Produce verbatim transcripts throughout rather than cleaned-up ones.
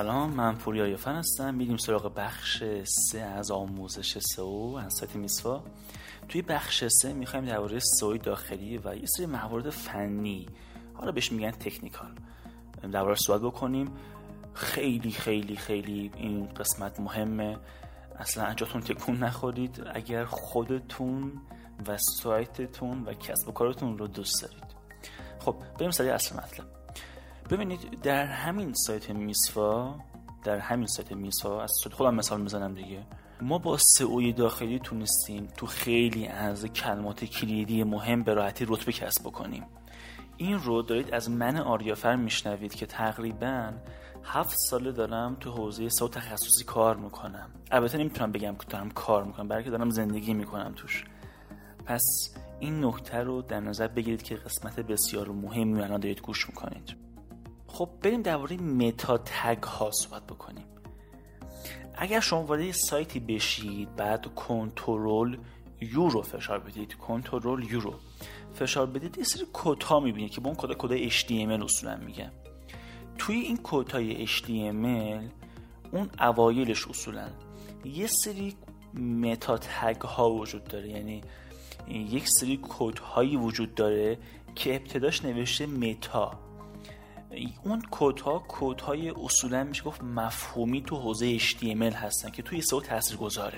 سلام، من پوریا یافن هستم. میریم سراغ بخش سه از آموزش سئو از سایت میسوا. توی بخش سه میخوایم درباره سئو داخلی و یه سری موارد فنی، حالا بهش میگن تکنیکال، درباره صحبت بکنیم. خیلی خیلی خیلی این قسمت مهمه، اصلا جاتون تکون نخورید اگر خودتون و سایتتون و کسب و کارتون رو دوست دارید. خب بریم سریع اصل مطلب. ببینید در همین سایت میسوا در همین سایت میسوا از خودم مثال میزنم دیگه، ما با سئو داخلی تونستیم تو خیلی از کلمات کلیدی مهم به راحتی رتبه کسب بکنیم. این رو دارید از من آریافر میشنوید که تقریباً هفت ساله دارم تو حوزه سئو تخصصی کار میکنم. البته نمیتونم بگم که دارم کار میکنم، بلکه دارم زندگی میکنم توش. پس این نکته رو در نظر بگیرید که قسمت بسیار مهمی الان دارید گوش میکنید. خب بریم درباره متا تگ ها صحبت بکنیم. اگر شما وارد سایتی بشید، بعد کنترل یو رو فشار بدید، کنترل یو رو فشار بدید، یه سری کد ها میبینید که با اون کد کد اچ تی ام ال اصولا میگن. توی این کد های اچ تی ام ال اون اوایلش اصولا یه سری متا تگ ها وجود داره، یعنی یک سری کد هایی وجود داره که ابتداش نوشته متا. اون کدها کدهای اصولا میشه گفت مفهومی تو حوزه اچ تی ام ال هستن که توی سئو تاثیرگذاره.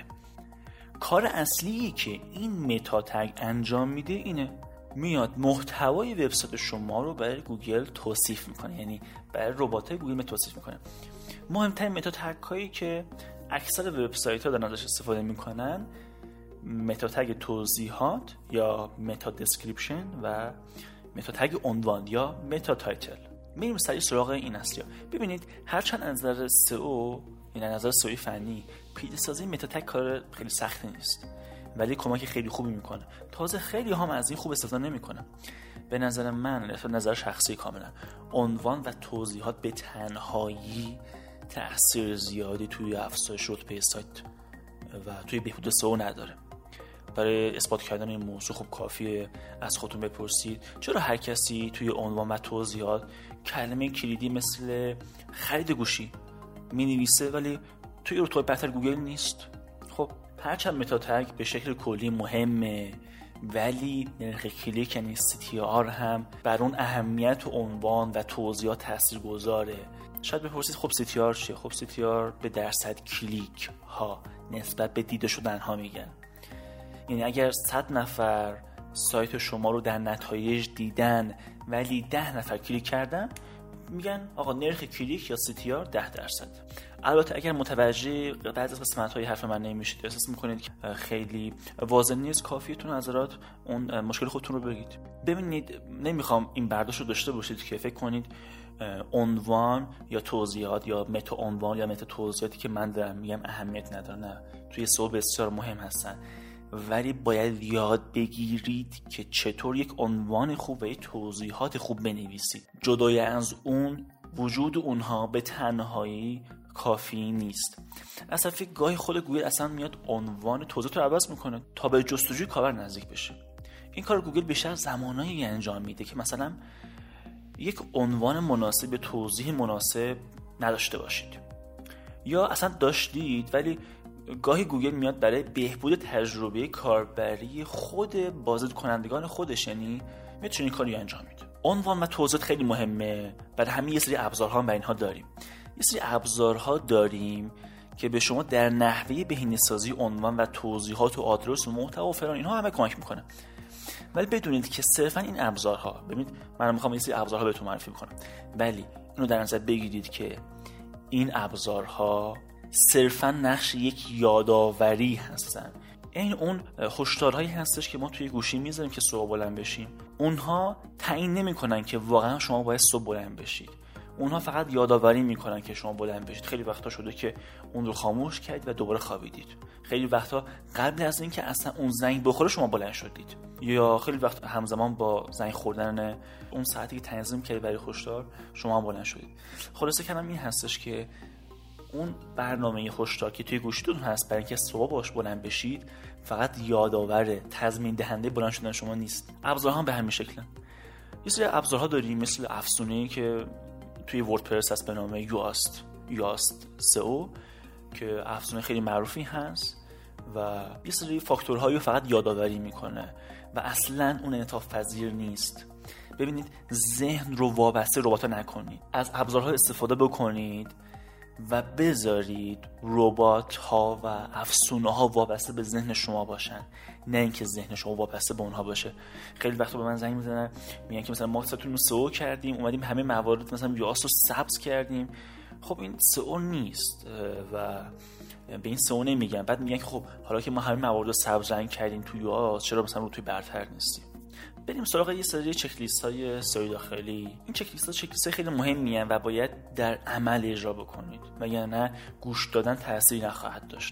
کار اصلی که این متا تگ انجام میده اینه، میاد محتوای وبسایت شما رو برای گوگل توصیف میکنه، یعنی برای ربات‌های گوگل توصیف میکنه. مهمترین متا تگ هایی که اکثر وبسایت ها دارن ازش استفاده میکنن، متا تگ توضیحات یا متا دسکریپشن و متا تگ عنوان یا متا تایتل. میریم سریع سراغ این اصلیا. ببینید هرچند از نظر سئو، یعنی از نظر سئو فنی، پیش‌سازی متا تگ کار خیلی سختی نیست، ولی کمک خیلی خوبی میکنه. تازه خیلی هم از این خوب استفاده نمیکنن. به نظر من، به نظر شخصی کاملا، عنوان و توضیحات به تنهایی تأثیر زیادی توی افزایش رتبه سایت و توی بهبود سئو نداره. برای اثبات کردن این موضوع خب کافیه از خودتون بپرسید چرا هر کسی توی عنوان و توضیحات کلمه کلیدی مثل خرید گوشی می‌نویسه ولی توی رتبه برتر گوگل نیست. خب هرچند متا تگ به شکل کلی مهمه، ولی نرخ کلیک یعنی سی تی آر هم بر اون اهمیت و عنوان و توضیحات تاثیرگذاره. شاید بپرسید خب سی تی آر چیه؟ خب سی تی آر به درصد کلیک ها نسبت به دیده شدن ها میگن. یعنی اگر صد نفر سایت شما رو در نتایج دیدن ولی ده نفر کلیک کردن، میگن آقا نرخ کلیک یا سی تی آر ده درصد. البته اگر متوجه بعضی از قسمت‌های حرف من نمیشید، احساس میکنید که خیلی واضح نیست، کافیه تو نظرات اون مشکل خودتون رو بگید. ببینید نمیخوام این برداشت رو داشته باشید که فکر کنید عنوان یا توضیحات یا متا عنوان یا متا توضیحاتی که من دارم میگم اهمیت نداره. نه، توی سئو بسیار مهم هستن، ولی باید یاد بگیرید که چطور یک عنوان خوب و یک توضیحات خوب بنویسید. جدای از اون وجود اونها به تنهایی کافی نیست. اصلا فکر گاهی خود گوگل اصلا میاد عنوان توضیحات رو عوض میکنه تا به جستجوی کاربر نزدیک بشه. این کار گوگل بیشتر زمانایی انجام میده که مثلا یک عنوان مناسب، توضیح مناسب نداشته باشید، یا اصلا داشتید ولی گاهی گوگل میاد برای بهبود تجربه کاربری خود بازدید کنندگان خودش، یعنی میاد چنین کاری انجام میده. عنوان و توضیحات خیلی مهمه، برای همین یه سری ابزارها هم اینها داریم. یه سری ابزارها داریم که به شما در نحوه بهینه‌سازی عنوان و توضیحات و آدرس و محتوا و فلان اینها همه کمک میکنه. ولی بدونید که صرفا این ابزارها، ببینید من میخوام یه سری ابزارها بهتون معرفی کنم، ولی اینو در نظر بگیرید که این ابزارها صرفا نقش یک یادآوری هستن. این اون هشدارهایی هستش که ما توی گوشی میذاریم که صبح بلند بشیم. اونها تعیین نمیکنن که واقعا شما باید صبح بلند بشید. اونها فقط یادآوری میکنن که شما بلند بشید. خیلی وقتا شده که اون رو خاموش کردید و دوباره خوابیدید. خیلی وقتا قبل از اینکه اصلا اون زنگ بخوره شما بلند شدید، یا خیلی وقت همزمان با زنگ خوردن اون ساعتی که تنظیم کردید برای هشدار شما بلند شدید. خلاصه کلام این هستش که اون برنامه هشدار که توی گوشیتون هست برای اینکه صبح باش بلند بشید فقط یادآور، تضمین دهنده بلند شدن شما نیست. ابزارها هم به همین شکلن. یه سری ابزارها داریم مثل افزونه‌ای که توی وردپرس هست به نام یواست. یاست سئو که افزون خیلی معروفی هست و یه سری فاکتورهایی رو فقط یادآوری میکنه و اصلا اون انعطاف پذیر نیست. ببینید ذهن رو وابسته ربات‌ها نکنید، از ابزارها استفاده بکنید و بذارید ربات‌ها و افسونه‌ها وابسته به ذهن شما باشن، نه اینکه ذهن شما وابسته به اونها باشه. خیلی وقتا به من زنگ میزنن میگن که مثلا ما ساتون رو سئو کردیم، اومدیم همه موارد مثلا یاس رو سبز کردیم. خب این سئو نیست و به این سئو نمیگن. بعد میگن که خب حالا که ما همه موارد رو سبز رنگ کردیم توی یاس، چرا مثلا رو توی برتر نیستیم؟ بریم سراغ یه سری چک لیست های سئو داخلی. این چک لیست ها چک لیست های خیلی مهمی هستند و باید در عمل اجرا بکنید، وگرنه گوش دادن تأثیری نخواهد داشت.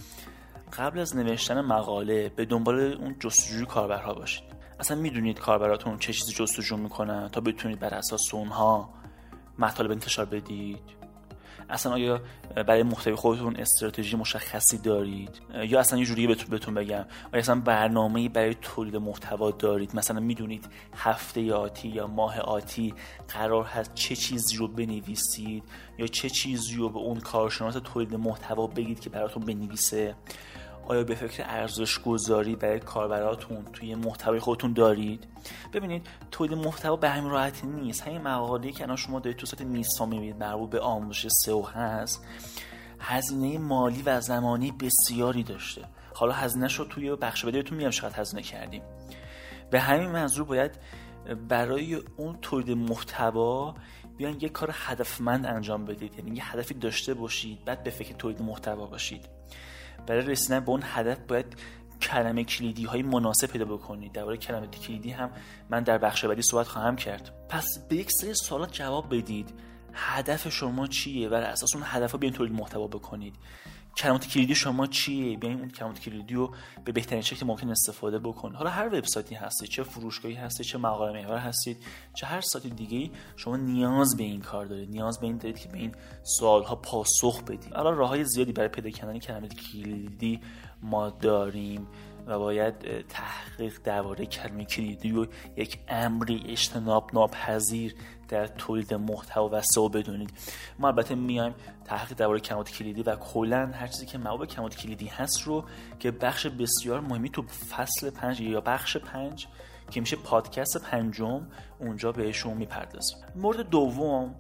قبل از نوشتن مقاله به دنبال اون جستجوی کاربرها باشید. اصلا میدونید کاربراتون چه چیزی جستجو میکنن تا بتونید بر اساس اونها مطالب انتشار بدید؟ اصلا آیا برای محتوی خودتون استراتژی مشخصی دارید؟ یا اصلا یه جوری بهتون بهتون بگم، آیا اصلا برنامه‌ای برای تولید محتوا دارید؟ مثلا میدونید هفته آتی یا ماه آتی قرار هست چه چیزی رو بنویسید یا چه چیزی رو به اون کارشناس تولید محتوا بگید که براتون بنویسه؟ آیا به فکر ارزش گذاری برای کاربراتون توی محتوای خودتون دارید؟ ببینید تولید محتوا به همین راحتی نیست. همین مقاله‌ای که الان شما دارید تو سایت میسفا می‌بینید مربوط به آموزش سئو هست، هزینه مالی و زمانی بسیاری داشته. حالا هزینه‌ش رو توی بخش بدهتون میگم چقدر هزینه کردیم. به همین منظور باید برای اون تولید محتوا بیان یک کار هدفمند انجام بدید، یعنی یه هدفی داشته باشید بعد به فکر تولید محتوا باشید. برای رسیدن به اون هدف باید کلمه کلیدی های مناسب پیدا بکنید. درباره کلمه کلیدی هم من در بخش بعدی صحبت خواهم کرد. پس به یک سری سوالات جواب بدید. هدف شما چیه؟ بر اساس اون هدف‌ها بیاین تولید محتوا بکنید. کلمات کلیدی شما چیه؟ بیاین اون کلمات کلیدی رو به بهترین شکل ممکن استفاده بکنید. حالا هر وبسایتی هستید، چه فروشگاهی هستید، چه مقاله محور هستید، چه هر سایت دیگه‌ای، شما نیاز به این کار دارید. نیاز به این دارید که به این سوال‌ها پاسخ بدید. حالا راه‌های زیادی برای پیدا کردن کلمات کلیدی ما داریم و باید تحقیق درباره کلمه کلیدی و یک امری اجتناب ناپذیر در تولید محتوا و سئو بدونید. ما البته میایم تحقیق درباره کلمات کلیدی و کلا هر چیزی که مربوط به کلمات کلیدی هست رو که بخش بسیار مهمی تو فصل پنج یا بخش پنج که میشه پادکست پنجم اونجا بهشون میپردازیم. مورد دوم،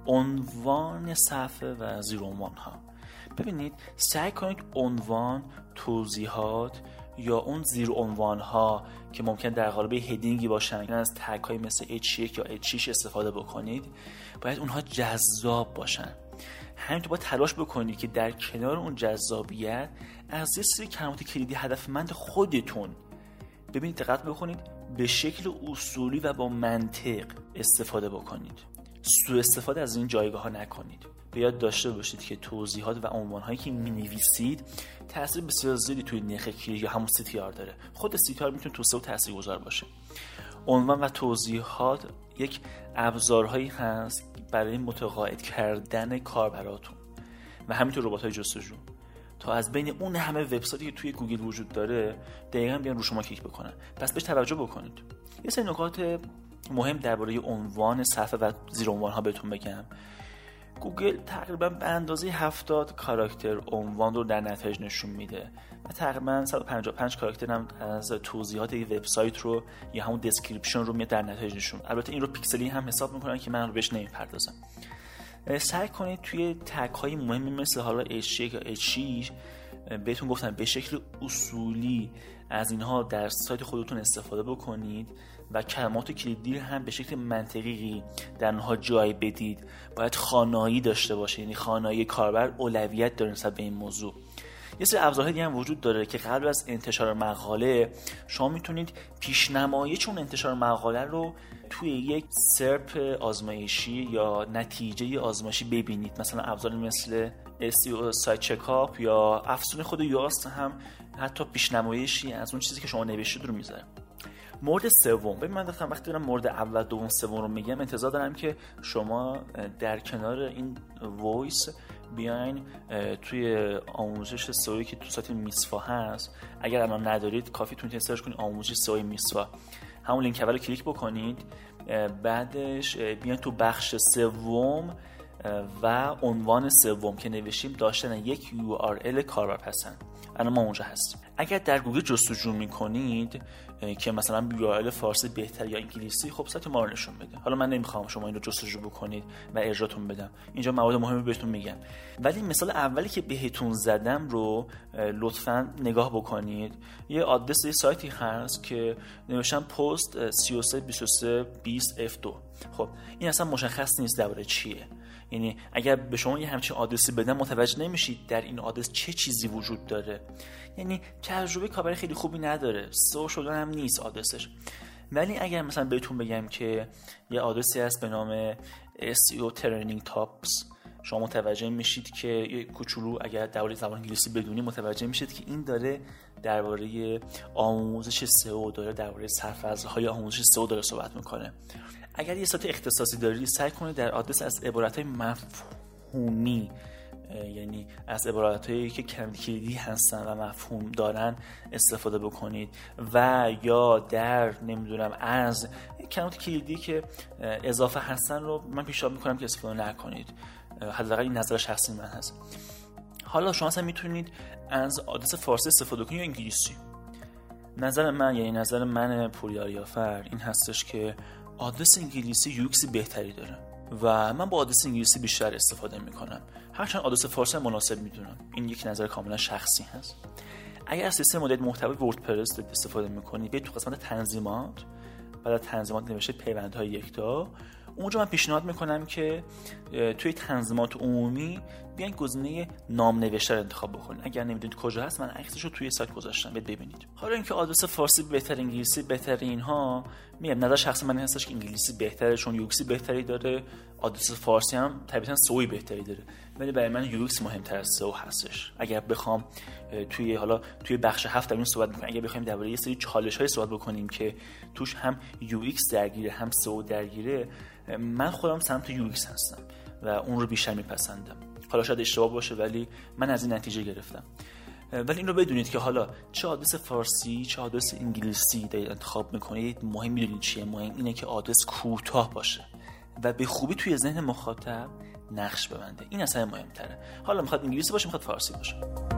عنوان صفحه و زیر عنوان ها. ببینید سعی کنید عنوان، توضیحات یا اون زیر عنوان ها که ممکن در قالب هدینگی باشن یا از تگ های مثل اچ یک یا اچ شش استفاده بکنید، باید اونها جذاب باشن. همینطور باید تلاش بکنید که در کنار اون جذابیت از یه سری کلمات کلیدی هدفمند خودتون، ببینید دقت بکنید، به شکل اصولی و با منطق استفاده بکنید. سوء استفاده از این جایگاه ها نکنید. به یاد داشته باشید که توضیحات و عنوان‌هایی که می‌نویسید تأثیر بسیار زیادی توی نرخ کلید یا همون سی تی آر داره. خود سی تی آر میتونه تو سئو تاثیرگذار باشه. عنوان و توضیحات یک ابزارهایی هست برای متقاعد کردن کاربراتون و همینطور ربات‌های جستجو تا از بین اون همه وبسایتی که توی گوگل وجود داره دقیقاً بیان رو شما کلیک بکنن. پس بهش توجه بکنید. یه سری نکات مهم درباره عنوان صفحه و زیر عنوان‌ها بهتون بگم. گوگل تقریبا به اندازه هفتاد کاراکتر عنوان رو در نتایج نشون میده و تقریبا صد و پنجاه و پنج کاراکتر هم از توضیحات وبسایت رو یا همون دسکریپشن رو میاد در نتایج نشون. البته این رو پیکسلی هم حساب میکنن که من رو بهش نمیپردازم. سعی کنید توی تگ های مهمی مثل حالا اچ یک یا اچ شش، بهتون گفتم به شکل اصولی از اینها در سایت خودتون استفاده بکنید و کلمات کلیدی هم به شکل منطقی در اونها جای بدید. باید خوانایی داشته باشه، یعنی خوانایی کاربر اولویت داره نسبت به این موضوع. یه سری ابزارهایی هم وجود داره که قبل از انتشار مقاله شما میتونید پیشنمایی چون انتشار مقاله رو توی یک سرپ آزمایشی یا نتیجه آزمایشی ببینید. مثلا ابزاری مثل اس ای او سایت چکاپ یا افزون خود یاست هم حتی پیشنمایشی از اون چیزی که شما نوشتید رو میذاره. مورد سوم، ببین من گفتم وقتی دارم مورد اول دوم سوم رو میگم انتظار دارم که شما در کنار این وایس بیاین توی آموزش سئو که تو سایت میسفا هست، اگر الان ندارید کافی تون سرچ کنید آموزش سئو میسفا، همون لینک اول رو کلیک بکنید، بعدش بیاین تو بخش سوم و عنوان سوم که نوشتیم داشتن یک یو آر ال کاربرپسند. الان ما اونجا هستیم. اگر در گوگل جستجو میکنید که مثلا یو آر ال فارسی بهتر یا انگلیسی، خب سایت ما رو نشون بده. حالا من نمیخوام شما این رو جستجو بکنید و ارجاعتون بدم، اینجا موارد مهمی بهتون میگم، ولی مثال اولی که بهتون زدم رو لطفاً نگاه بکنید. یه آدرس یه سایتی هست که نوشتن پست سی و سه بیست و سه بیست اف دو. خب این اصلا مشخص نیست درباره چیه. یعنی اگر به شما یه همچین آدرسی بدن متوجه نمیشید در این آدرس چه چیزی وجود داره. یعنی تجربه کاربری خیلی خوبی نداره، سئو شدن هم نیست آدرسش. ولی اگر مثلا بهتون بگم که یه آدرسی هست به نام اس ای او Training Tops، شما متوجه میشید که یه کوچولو اگر درباره زبان انگلیسی بدونی متوجه میشید که این داره درباره آموزش سئو، داره درباره سرفصل‌های آموزش سئو داره صحبت میکنه. اگر یه سایت اختصاصی داری، سعی کنید در آدرس از عبارت‌های مفهومی، یعنی از عبارت‌هایی که کلیدی هستن و مفهوم دارن استفاده بکنید، و یا در نمیدونم از کلمات کلیدی که اضافه هستن رو من پیشنهاد میکنم که استفاده نکنید. حداقل این نظر شخصی من هست. حالا شما اصلا میتونید از آدرس فارسی استفاده کنید یا انگلیسی. نظر من، یعنی نظر من پوریاریافر، این هستش که آدرس انگلیسی یو ایکس بهتری داره و من با آدرس انگلیسی بیشتر استفاده میکنم، هرچند آدرس فارسی مناسب میدونم. این یک نظر کاملا شخصی هست. اگر از سیستم مدیریت محتوای وردپرس استفاده میکنید، برید تو قسمت تنظیمات، بعد از تنظیمات نوشته پیوندهای یکتا. اونجا من پیشنهاد میکنم که توی تنظیمات عمومی بیاین گزینه نام نوشته رو انتخاب بکنید. اگر نمیدونید کجا هست، من عکسش رو توی سایت گذاشتم، برید ببینید. حالا اینکه آدرس فارسی بهتر، انگلیسی بهتر، اینها میگم نظر شخصی من هستش که انگلیسی بهتره، چون یو ایکس بهتری داره. آدرس فارسی هم طبیعتاً سئو بهتری داره، ولی برای من یو ایکس مهمتر از سئو هستش. اگر بخوام توی حالا توی بخش هفت در این صحبت می‌کنم، اگر بخوایم درباره یه سری چالش‌های صحبت بکنیم که توش هم یو ایکس درگیره هم سئو درگیره، من خودم سمت یو ایکس هستم و اون رو بیشتر میپسندم. حالا شاید اشتباه باشه، ولی من از این نتیجه گرفتم. ولی این رو بدونید که حالا چه آدرس فارسی چه آدرس انگلیسی دارید انتخاب میکنید، مهم میدونید چیه؟ مهم اینه که آدرس کوتاه باشه و به خوبی توی ذهن مخاطب نقش ببنده. این اصلا مهمتره. حالا میخواد انگلیسی باشه، میخواد فارسی باشه.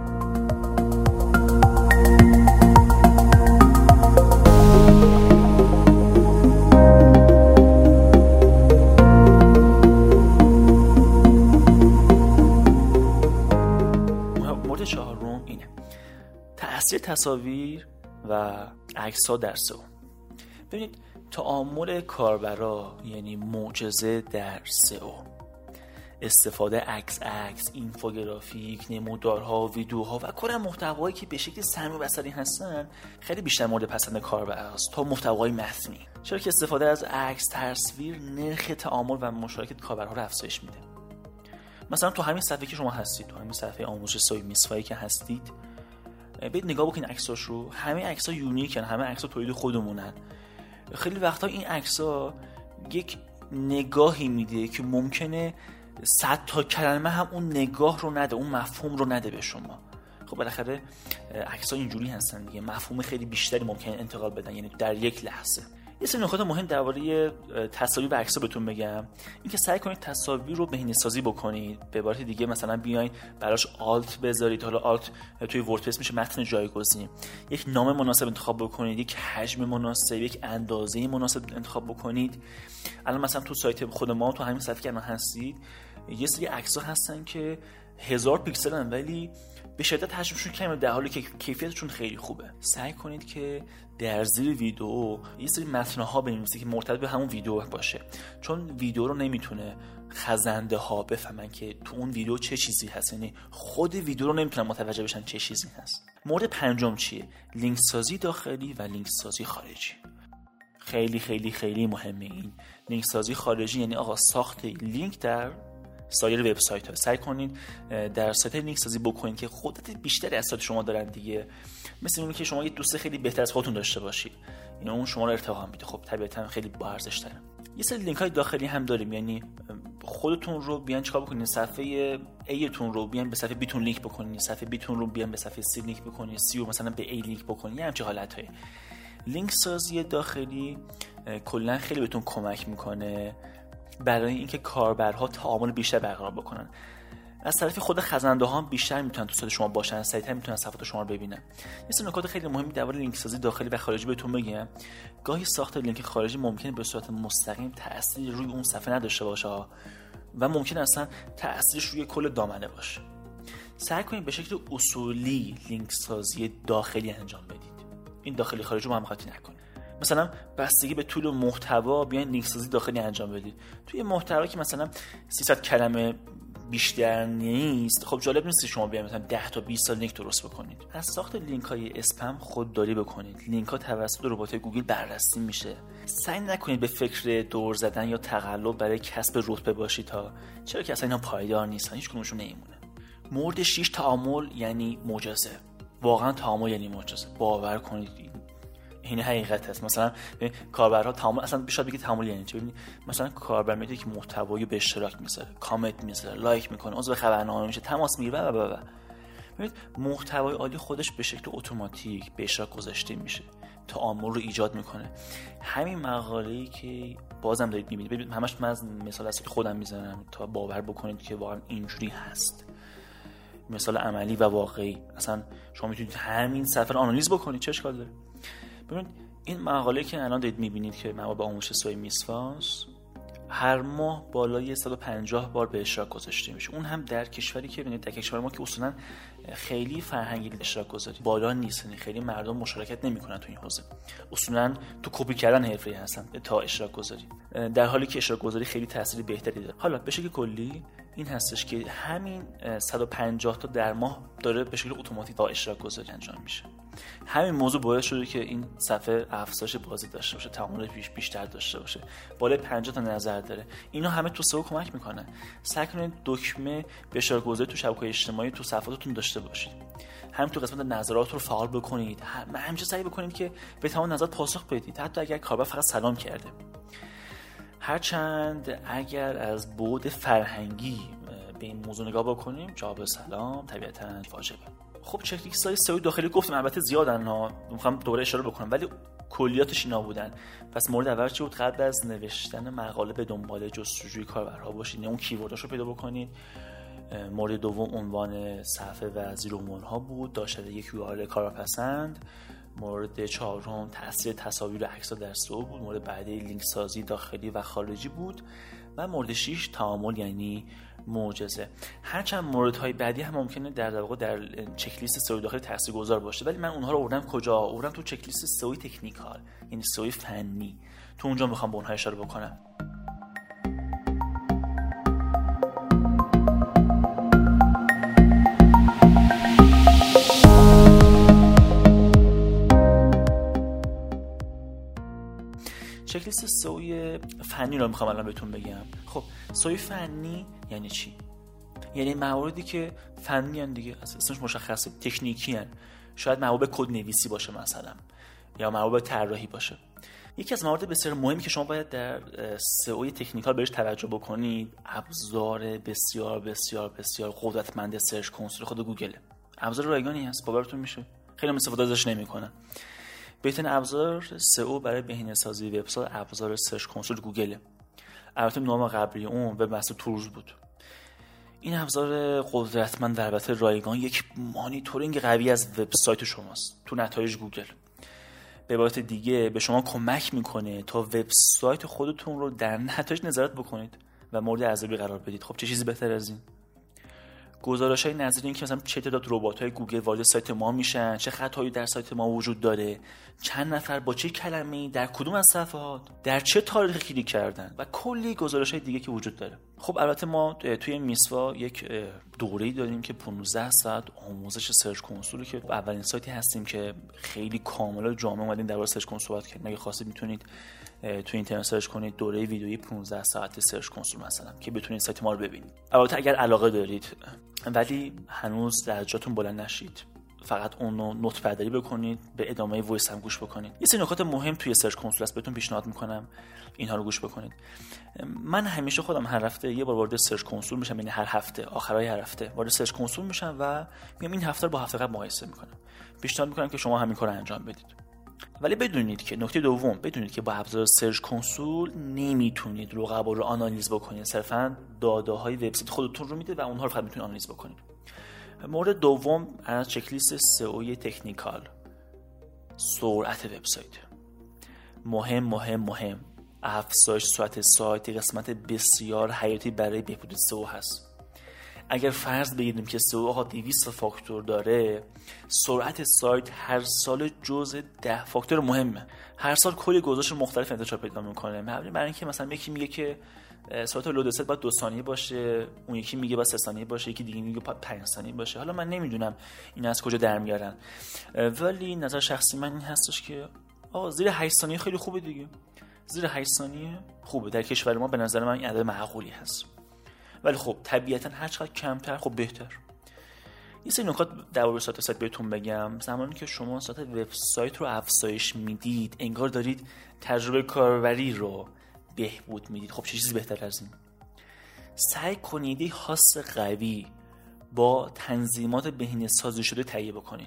تأثیر تصاویر و عکس‌ها در سئو. ببینید تعامل کاربرا یعنی معجزه در سئو. استفاده عکس عکس، اینفوگرافیک، نمودارها، ویدیوها و کلا محتوایی که به شکل سمی و بصری هستن خیلی بیشتر مورد پسند کاربراست تا محتوای متنی. چرا که استفاده از عکس، تصویر نرخ تعامل و مشارکت کاربرها رو افزایش میده. مثلا تو همین صفحه که شما هستید، تو همین صفحه آموزش سئو میسفایی که هستید، برید نگاه بکنید عکساش رو. همه عکس‌ها یونیکن، همه عکس‌ها تولید خودمونن. خیلی وقتا این عکس‌ها یک نگاهی میده که ممکنه صد تا کلمه هم اون نگاه رو نده، اون مفهوم رو نده به شما. خب بالاخره عکس‌ها اینجوری هستن دیگه، مفهوم خیلی بیشتری ممکنه انتقال بدن، یعنی در یک لحظه. یه سری نکات مهم درباره تصاویر و عکس‌ها بهتون بگم. اینکه سعی کنید تصاویر رو بهینه‌سازی بکنید. به عبارت دیگه مثلا بیاین براش آلت بذارید. حالا آلت توی وردپرس میشه متن جایگزین. یک نام مناسب انتخاب بکنید، یک حجم مناسب، یک اندازه مناسب انتخاب بکنید. الان مثلا تو سایت خود ما، تو همین صفحه که الان هستید، یه سری عکس‌ها هستن که هزار پیکسلن ولی به شدت حجمشون کمه، در حالی که کیفیتشون خیلی خوبه. سعی کنید که در زیر ویدیو یه سری متن‌ها بنویسید که مرتبط به همون ویدیو باشه، چون ویدیو رو نمیتونه خزنده ها بفهمن که تو اون ویدیو چه چیزی هست، یعنی خود ویدیو رو نمیتونن متوجه بشن چه چیزی هست. مورد پنجم چیه؟ لینک سازی داخلی و لینک سازی خارجی. خیلی خیلی خیلی مهمه این لینک سازی خارجی، یعنی آقا ساخت لینک در سایر وبسایت‌ها. سعی کنید در سایت لینک سازی بکنید که قدرت بیشتری از سایت شما دارن دیگه. مثل اونی که شما یه دوست خیلی بهتر از خودتون داشته باشید، اینا اون شما رو ارتقا میده. خب طبیعتاً خیلی با ارزش داره. یه سری لینک‌های داخلی هم داریم، یعنی خودتون رو بیان چیکار بکنید، صفحه A تون رو بیان به صفحه B تون لینک بکنید، صفحه B تون رو بیان به صفحه C لینک بکنید، C رو مثلا به A لینک بکنید. یه همچین حالت‌های لینک سازی داخلی کلا خیلی بهتون کمک میکنه برای اینکه کاربرها تعامل بیشتر برقرار بکنن. از طرفی خود خزنده ها هم بیشتر میتونن تو سایت شما باشن، سریعتر میتونن صفحات شما رو ببینن. یه سری نکات خیلی مهمی درباره لینک سازی داخلی و خارجی بهتون بگم. گاهی ساخت لینک خارجی ممکنه به صورت مستقیم تأثیری روی اون صفحه نداشته باشه و ممکن اصلا تأثیرش روی کل دامنه باشه. سعی کنید به شکل اصولی لینک سازی داخلی انجام بدید. این داخلی خارجی رو هم قاطی نکنید. مثلا بستگی به طول و محتوا بیاین لینک سازی داخلی انجام بدید. توی محتوا که مثلا سیصد کلمه بیشتر نیست، خب جالب نیست شما بیاین مثلا ده تا بیست تا لینک درست بکنید. از ساخت لینک های اسپم خودداری بکنید. لینک ها توسط ربات گوگل بررسی میشه. سعی نکنید به فکر دور زدن یا تقلب برای کسب رتبه باشید تا چرا که اصلا اینا پایدار نیستن، هیچ کدومشون نمیمونه. مورد شش، تعامل یعنی معجزه. واقعا تعامل یعنی معجزه. باور کنید این حقیقت است. مثلا کاربرها تعامل، اصلا شاید بگید تعامل یعنی چی؟ ببینید مثلا کاربر میاد که محتوایی به اشتراک میذاره، کامنت میذاره، لایک میکنه، عضو خبرنامه میشه، تماس میگیره و و و ببینید محتوای عالی خودش به شکل اتوماتیک به اشتراک گذاشته میشه، تعامل رو ایجاد میکنه. همین مقاله‌ای که بازم دارید میبینید، ببینید همش من از مثال است که خودم میزنم تا باور بکنید که واقعا اینجوری هست. مثال عملی و واقعی. اصلا شما میتونید همین صفحه رو آنالیز بکنید، چه اشکال داره؟ ببینید این مقاله که الان دارید میبینید که مربوط به آموزش سئو میسواست، هر ماه بالای صد و پنجاه بار به اشتراک گذاشته میشه. اون هم در کشوری که ببینید در کشور ما که اصولا خیلی فرهنگی اشتراک گذاری بالا نیست، یعنی خیلی مردم مشارکت نمیکنن تو این حوزه، اصولا تو کپی کردن حرفه‌ای هستن تا اشتراک گذاری، در حالی که اشتراک گذاری خیلی تاثیر بهتری داره. حالا به شکل کلی این هستش که همین صد و پنجاه تا در ماه داره به شکل اتوماتیک با اشتراک گذاری انجام میشه. همین موضوع باعث شده که این صفحه افزایش بازدید داشته باشه، تعامل بیش بیشتر داشته باشه، بالای پنجاه تا نظر داره. اینا همه تو سئو کمک میکنه. سعی کنید دکمه به اشتراک گذاری تو شبکه‌های اجتماعی تو صفحاتتون داشته باشید. همین تو قسمت نظرات رو فعال بکنید. همیشه سعی بکنید که به تمام نظرات پاسخ بدید، حتی اگر کاربر فقط سلام کرده. هرچند اگر از بعد فرهنگی به این موضوع نگاه بکنیم، جواب سلام طبیعتاً واجبه. خب چک لیست‌های سئو داخلی گفتم البته زیادن ها، میخوام دوباره اشاره بکنم ولی کلیاتش اینا بودن. پس مورد اول چی بود؟ قبل از نوشتن مقاله به دنبال جستجوی کاربرها باشید، یعنی اون کیورداشو پیدا بکنید. مورد دوم عنوان صفحه و زیر عنوان‌ها بود، داشته یک یو آر ال کاربرپسند. مورد چهارم تاثیر تصاویر و عکس‌ها در سئو بود. مورد بعدی لینک سازی داخلی و خارجی بود و مورد شش تعامل یعنی معجزه. هرچند موردهای بعدی هم ممکنه در واقع در چک لیست سئو داخلی تاثیرگذار باشه، ولی من اونها رو آوردم کجا؟ آوردم تو چک لیست سئو تکنیکال، یعنی سئو فنی. تو اونجا میخوام به اونها اشاره بکنم. چک لیست سئو فنی رو میخوام الان بهتون بگم. خب سئو فنی یعنی چی؟ یعنی مواردی که فنی ان دیگه، اسمش مشخصه، تکنیکی ان. شاید مربوط به کد نویسی باشه مثلا، یا مربوط به طراحی باشه. یکی از موارد بسیار مهمی که شما باید در سئو تکنیکال بهش توجه بکنید، ابزار بسیار بسیار بسیار قدرتمند سرچ کنسول خود گوگل. ابزار رایگانی هست، باورتون میشه خیلی هم استفاده ازش نمیکنن. بهترین ابزار سئو برای بهینه‌سازی وبسایت ابزار سرچ کنسول گوگل. البته نام قبلی اون وبمستر تولز بود. این ابزار قدرتمند در البته رایگان یک مانیتورینگ قوی از وبسایت شماست تو نتایج گوگل. به عبارت دیگه به شما کمک میکنه تا وبسایت خودتون رو در نتایج نظارت بکنید و مورد ارزیابی قرار بدید. خب چه چیزی بهتر از این؟ گزارش‌های نظری این که مثلا چه تعداد ربات‌های گوگل وارد سایت ما میشن، چه خطایی در سایت ما وجود داره، چند نفر با چه کلمه‌ای در کدوم از صفحات در چه تاریخی کلیک کردن و کلی گزارش‌های دیگه که وجود داره. خب البته ما توی میسوا یک دوره‌ای داریم که پانزده ساعت آموزش سرچ کنسول که اولین سایتی هستیم که خیلی کامل و جامع اومدیم درباره سرچ کنسول صحبت کردیم. اگه خواستید میتونید تو اینترنت سرچ کنید دوره ویدیویی پانزده ساعت سرچ کنسول مثلا که بتونید سایت ما رو ببینید. البته اگر علاقه دارید، ولی هنوز درجاتون بلند نشید، فقط اون رو نوت برداری بکنید، به ادامه وایس هم گوش بکنید. یه سری نکات مهم توی سرچ کنسول است بهتون پیشنهاد میکنم اینها رو گوش بکنید. من همیشه خودم هر هفته یه بار وارد سرچ کنسول میشم، یعنی هر هفته آخرای هر هفته وارد سرچ کنسول میشم و میگم این هفته رو با هفته قبل مقایسه میکنم. پیشنهاد میکنم که شما همین کارو انجام بدید. ولی بدونید که نکته دوم، بدونید که با ابزار سرچ کنسول نمیتونید رقبا رو آنالیز بکنید، صرفا داده های وبسایت خودتون رو میده و اونها رو فقط میتونید آنالیز بکنید. مورد دوم از چک لیست سئو تکنیکال، سرعت وبسایت. مهم مهم مهم افزایش سرعت سایت قسمت بسیار حیاتی برای بهبود سئو هست. اگر فرض بگیریم که سئو آقا دویست فاکتور داره، سرعت سایت هر سال جزء ده فاکتور مهمه. هر سال کلی گزارش مختلف انتشار پیدا میکنه. مبنی بر اینکه مثلا یکی میگه که سرعت لود ست باید دو ثانیه باشه، اون یکی میگه باید سه ثانیه باشه، یکی دیگه میگه باید پنج ثانیه باشه. حالا من نمیدونم این از کجا در میارن، ولی نظر شخصی من این هستش که آقا زیر هشت ثانیه خیلی خوبه دیگه. زیر هشت ثانیه خوبه. در کشور ما به نظر من این عدد معقولی هست. ولی خب طبیعتا هر چقدر کمتر خب بهتر. یه سری نکات درباره سایت سایت بهتون بگم. زمانی که شما سایت وبسایت رو افزایش میدید، انگار دارید تجربه کاربری رو بهبود میدید. خب چه چیزی بهتر از این؟ سعی کنید یه هاست قوی با تنظیمات بهینه‌سازی شده تهیه بکنید.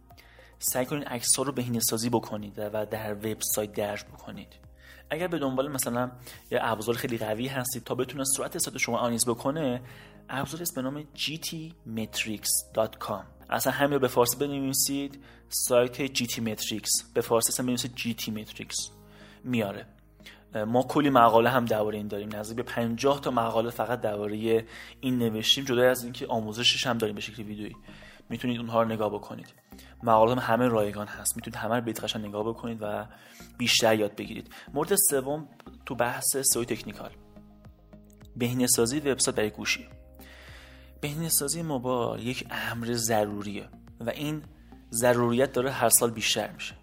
سعی کنید عکس‌ها رو بهینه‌سازی بکنید و در وبسایت درج بکنید. اگر به دنبال مثلا یه ابزار خیلی قوی هستید تا بتونه سرعت سایت شما آنالیز بکنه، ابزاری است به نام جی تی متریکس دات کام. اصلا همین رو به فارسی بنویسید، سایت جی تی متریکس، به فارسی اصلا بنویسید جی تی متریکس میاره. ما کلی مقاله هم درباره این داریم، نزدیک به پنجاه تا مقاله فقط درباره این نوشتیم، جدا از اینکه آموزشش هم داریم به شکل ویدئویی. میتونید اونها رو نگاه بکنید. مقاله هم همه رایگان هست، میتونید همه رو به قشنگ نگاه بکنید و بیشتر یاد بگیرید. مورد سوم تو بحث سئو تکنیکال، بهینه‌سازی وبسایت برای گوشی. بهینه‌سازی موبایل یک امر ضروریه و این ضروریت داره هر سال بیشتر میشه.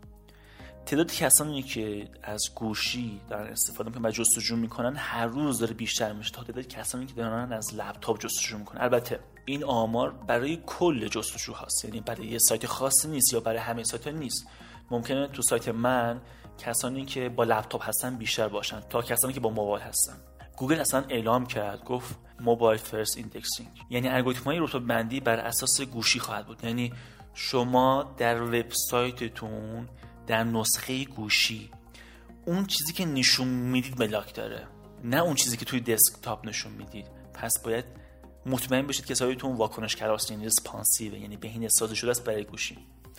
تعداد کسانی که از گوشی دارن استفاده میکنن و جستجو میکنن هر روز داره بیشتر میشه تا تعداد کسانی که دارن از لپتاپ جستجو میکنن. البته این آمار برای کل جستجو هست، یعنی برای یه سایت خاصی نیست یا برای همه سایت ها نیست. ممکنه تو سایت من کسانی که با لپتاپ هستن بیشتر باشن تا کسانی که با موبایل هستن. گوگل اصلا اعلام کرد، گفت موبایل فرست ایندکسینگ، یعنی الگوریتم‌های رتبه بندی بر اساس گوشی خواهد بود. یعنی شما در وبسایتتون در نسخه گوشی اون چیزی که نشون میدید ملاک داره، نه اون چیزی که توی دسکتاپ نشون میدید. پس باید مطمئن بشید که سایتتون واکنش کراست، یعنی ریسپانسیو، یعنی بهینه‌سازی شده است برای گوشی.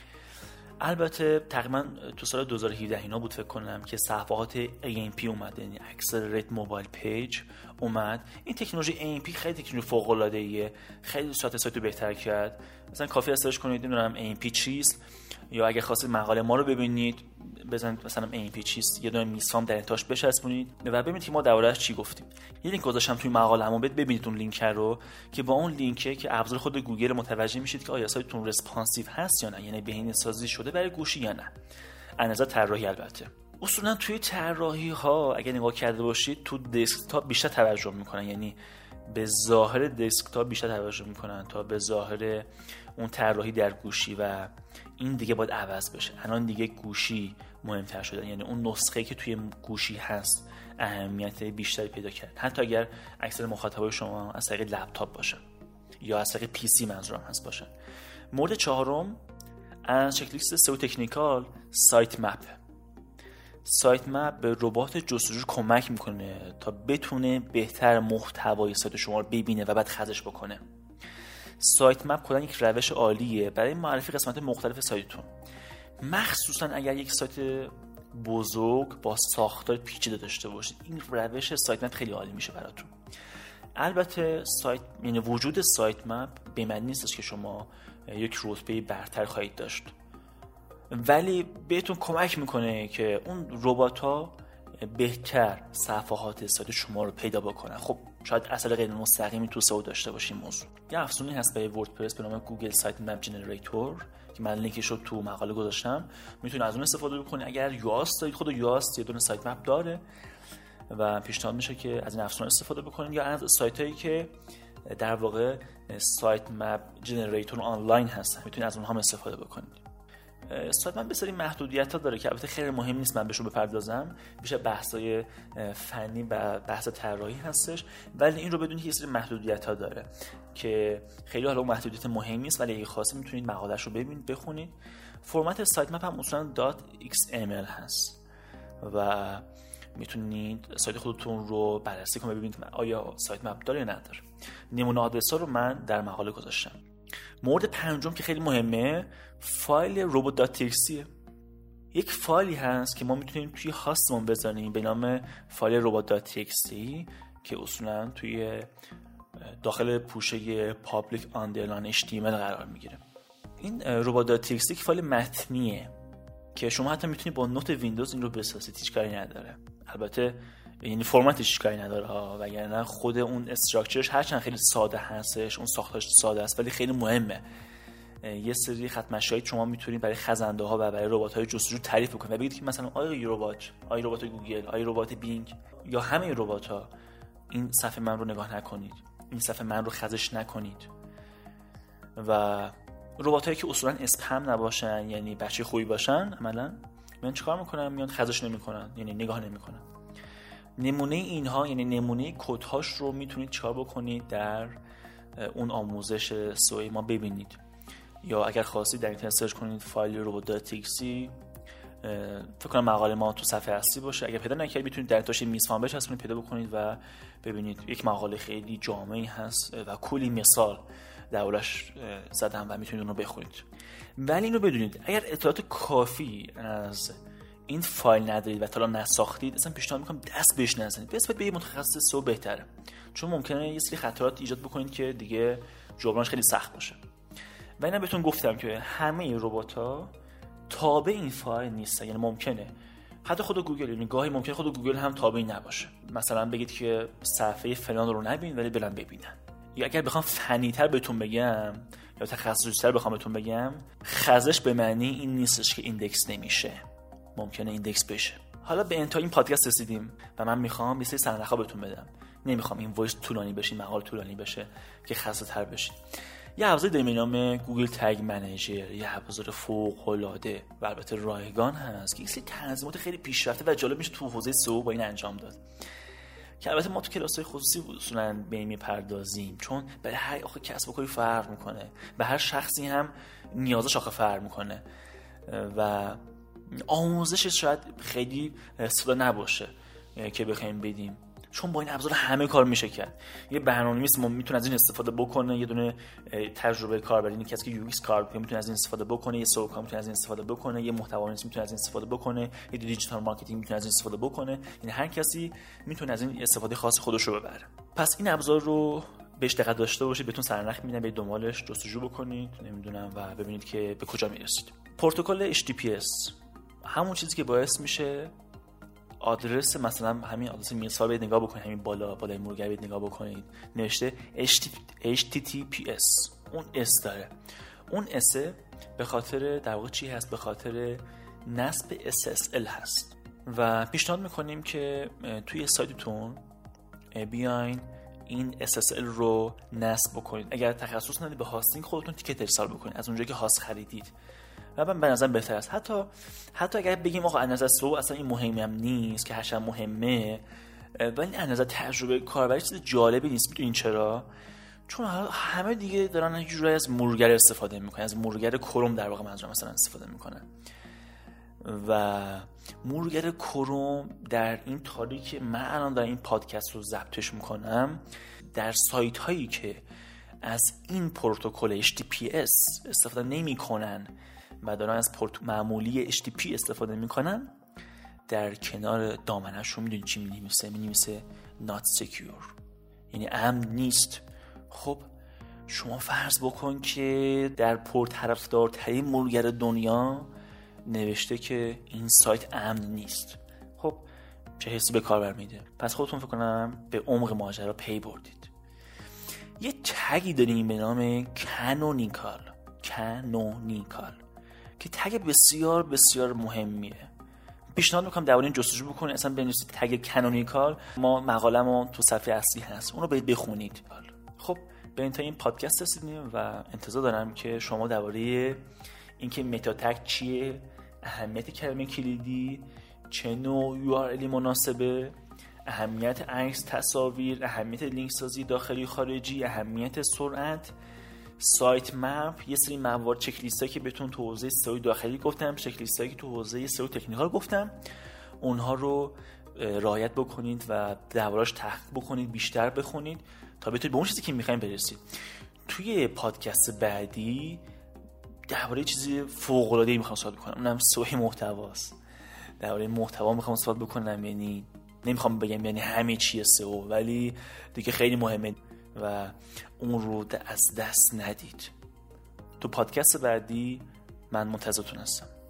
البته تقریبا تو سال دو هزار و هفده اینا بود فکر کنم که صفحات ای ام پی اومد، یعنی Accelerate Mobile Page اومد. این تکنولوژی ای ام پی خیلی تکنولوژی فوق العاده ایه، خیلی سرعت سایت رو بهتر کرد. مثلا کافی است سرچ کنید نمیدونم ای ام پی چیست، یا اگه خواستید مقاله ما رو ببینید بزنید مثلا ای ام پی چیست، یه دونه میسفام در انتهاش بچسبونید و ببینید که ما درباره‌اش چی گفتیم. یه لینک گذاشتم توی مقاله‌مون، ببینید اون لینک رو که با اون لینکه که ابزار خود گوگل متوجه میشید که آیا سایتتون ریسپانسیو هست یا نه، یعنی بهینه‌سازی شده برای گوشی یا نه. از نظر طراحی البته اصولا توی طراحی ها اگه نگاه کرده باشید تو دسکتاپ بیشتر توجه میکنن، یعنی به ظاهر دسکتاپ بیشتر توجه میکنن تا به ظاهر اون طراحی در گوشی و این دیگه باید عوض بشه. الان دیگه گوشی مهمتر شده، یعنی اون نسخه‌ای که توی گوشی هست اهمیت بیشتری پیدا کرد، حتی اگر اکثر مخاطبای شما از طریق لپتاپ باشن یا از طریق پی سی منظورم هست باشن. مورد چهارم از چک لیست سئو تکنیکال، سایت مپ. سایت مپ به ربات جستجو کمک میکنه تا بتونه بهتر محتوای سایت شما رو ببینه و بعد خزش بکنه. سایت مپ کلا یک روش عالیه برای معرفی قسمت مختلف سایتتون، مخصوصا اگر یک سایت بزرگ با ساختار پیچیده داشته باشید. این روش سایت مپ خیلی عالی میشه براتون. البته سایت، یعنی وجود سایت مپ به معنی نیستش که شما یک رتبه برتر خواهید داشت، ولی بهتون کمک میکنه که اون ربات‌ها بهتر صفحات سایت شما رو پیدا بکنن. خب شاید اصل غیر مستقیمی تو سئو داشته باشیم. موضوع یه افزونی هست برای وردپرس به نام گوگل سایت مپ جنریتور که من لینکش رو تو مقاله گذاشتم، میتونید از اون استفاده بکنید. اگر یاست دارید، خود یاست یه دونه سایت مپ داره و پیشنهاد میشه که از این افزون استفاده بکنید، یا از سایتایی که در واقع سایت مپ جنریتور آنلاین هستن میتونید از اونها هم استفاده بکنید. سایتمپ به سری محدودیت‌ها داره که البته خیلی مهم نیست من بهشون بپردازم، بیشتر بحث‌های فنی و بحث طراحی هستش، ولی این رو بدونید که یه سری محدودیت‌ها داره که خیلی حالا محدودیت مهمی نیست، ولی اگه خواستید میتونید مقاله‌اش رو ببینید بخونید. فرمت سایتمپ هم اصولاً .xml هست و میتونید سایت خودتون رو بررسی کنید ببینید آیا سایتمپ داره یا نداره. نمونه آدرس‌ها رو من در مقاله گذاشتم. مورد پنجم که خیلی مهمه، فایل robot.txt. یک فایلی هست که ما میتونیم توی هاستمون بذاریم به نام فایل robot.txt که اصولا توی داخل پوشه public underline اچ تی ام ال قرار میگیره. این robot.txt که فایل متنیه که شما حتی میتونید با نوت ویندوز این رو بسازید، هیچ کاری نداره. البته یعنی فرمتش هیچ کاری نداره ها، وگرنه خود اون استراکچرش هرچند خیلی ساده هستش، اون ساختارش ساده است ولی خیلی مهمه. یه سری خط مشاهید شما میتونید برای خزنده ها و برای ربات های جستجو تعریف بکنید و بگید که مثلا آیا ربات، آیا ربات گوگل، آیا ربات بینگ یا همه ربات ها این صفحه من رو نگاه نکنید، این صفحه من رو خزش نکنید. و ربات هایی که اصولا اسپم نباشن، یعنی بچه خوبی باشن، عملا من چیکار میکنم؟ میان خزش نمیکنن، یعنی نگاه نمیکنن. نمونه اینها، یعنی نمونه کدهاش رو میتونید چیکار بکنید در اون آموزش سوی ما ببینید، یا اگر خواستید در اینترنت سرچ کنید فایل robot.txt. فکر کنم مقاله ما تو صفحه اصلی باشه، اگر پیدا نکردید میتونید در تاش میزفان بچسبونید پیدا بکنید و ببینید. یک مقاله خیلی جامعی هست و کلی مثال دربارش زدم و میتونید اون رو بخونید. ولی اینو بدونید اگر اطلاعات کافی از این فایل ندارید و تا الان نساختید، اصلا پیشنهاد میکنم دست بهش نزنید، بس به یه متخصص سئو بهتره، چون ممکنه یه سری خطرات ایجاد بکنید که دیگه جبرانش خیلی سخت باشه. و اینا بهتون گفتم که همه ربات‌ها تابع این فایل نیستن، یعنی ممکنه حتی خود گوگل، یعنی گاهی ممکنه خود گوگل هم تابع نباشه. مثلا بگید که صفحه فلان رو نبین ولی برن ببینن. یا اگر بخوام فنی‌تر بهتون بگم یا تخصصی‌تر بخوام بهتون بگم، خزش به معنی این نیستش که ایندکس نمیشه، ممکنه ایندکس بشه. حالا به انتهای این پادکست رسیدیم و من میخوام یه سری سرنخ‌ها بهتون بدم. نمیخوام این وایس طولانی بشه، مقاله طولانی بشه که خسته‌تر بشید. یه ابزاری داریم به نام گوگل تگ منیجر، یه ابزار فوق‌العاده و البته رایگان هست که یه سری تنظیمات خیلی پیشرفته و جالب میشه تو حوزه سئو با این انجام داد، که البته ما تو کلاس‌های خصوصی اصولاً به این میپردازیم، چون برای هر آخه کسب و کاری فرق میکنه، به هر شخصی هم نیازش آخه فرق میکنه و آموزشش شاید خیلی ساده نباشه که بخوایم بدیم، چون با این ابزار همه کار میشه کرد. یه برنامه‌نویس میتونه از این استفاده بکنه، یه دونه تجربه کاربری، این کسی که یو ایکس کار میکنه میتونه از این استفاده بکنه، یه سئو کار میتونه از این استفاده بکنه، یه محتوانیست میتونه از این استفاده بکنه، یه دیجیتال مارکتینگ میتونه از این استفاده بکنه. یعنی هر کسی میتونه از این استفاده خاص خودش رو ببره. پس این ابزار رو بهش دقت داشته باشید، بهتون سرنخ میدم، به دنبالش جستجو بکنید، نمیدونم و ببینید که به کجا میرسید. پروتکل اچ تی تی پی اس همون چیزی که باعث میشه آدرس، مثلا همین آدرس مثال به نگاه بکنید، همین بالا بالای مرورگر به نگاه بکنید، نوشته اچ تی تی پی اس، اون اس داره. اون اس به خاطر در واقع چی هست؟ به خاطر نصب اس اس ال هست و پیشنهاد میکنیم که توی سایتتون بیاین این اس اس ال رو نصب بکنید. اگر تخصص ندید به هاستینگ خودتون تیکت ارسال بکنید از اونجایی که هاست خریدید و من به نظر بهتر است. حتی حتی اگر بگیم آقا از نظر سئو اصلا این مهمی هم نیست که هرچند مهمه، ولی از نظر تجربه کاربری چیز جالبی نیست. میدونین چرا؟ چون همه دیگه دارن یه جوری از مرورگر استفاده میکنن، از مرورگر کروم در واقع منظورم مثلا استفاده میکنن و مرورگر کروم در این تاریخی که من الان در این پادکست رو ضبطش میکنم، در سایت هایی که از این پروتکل اچ تی تی پی اس استفاده نمیکنن و دارن از پورت معمولی اچ تی تی پی استفاده میکنن، در کنار دامنه‌ش رو میدونید چی می‌نویسه؟ می‌نویسه not secure، یعنی امن نیست. خب شما فرض بکن که در پرطرفدارترین مرورگر دنیا نوشته که این سایت امن نیست. خب چه حسی به کاربر میده؟ پس خودتون فکر کنم به عمق ماجرا پی بردید. یه تگی داریم به نام کانونیکال کانونیکال که تگ بسیار بسیار مهمیه. پیشنهاد میکنم درباره این جستجو بکنید، اصلا بنویسید تگ کانونیکال. ما مقاله‌مون تو صفحه اصلی هست، اون رو برید بخونید. خب به انتهای این پادکست رسیدیم و انتظار دارم که شما درباره اینکه متا تگ چیه، اهمیت کلمه کلیدی، چه نوع یو آر الی مناسبه، اهمیت عکس، تصاویر، اهمیت لینک سازی داخلی خارجی، اهمیت سرعت، سایت مپ، یه سری موارد چک لیستایی که بهتون تو حوزه سئو داخلی گفتم، چک لیستایی که تو حوزه سئو تکنیکال گفتم، اونها رو رعایت بکنید و دربارش تحقیق بکنید، بیشتر بخونید تا بتونید به اون چیزی که می‌خواید برسید. توی پادکست بعدی درباره چیزی فوق‌العاده‌ای می‌خوام صحبت بکنم، اونم سئو محتواست. درباره محتوا می‌خوام صحبت بکنم، یعنی نمی‌خوام بگم یعنی همه چیه سئو، ولی دیگه خیلی مهمه و اون رو از دست ندید. تو پادکست بعدی من منتظرتون هستم.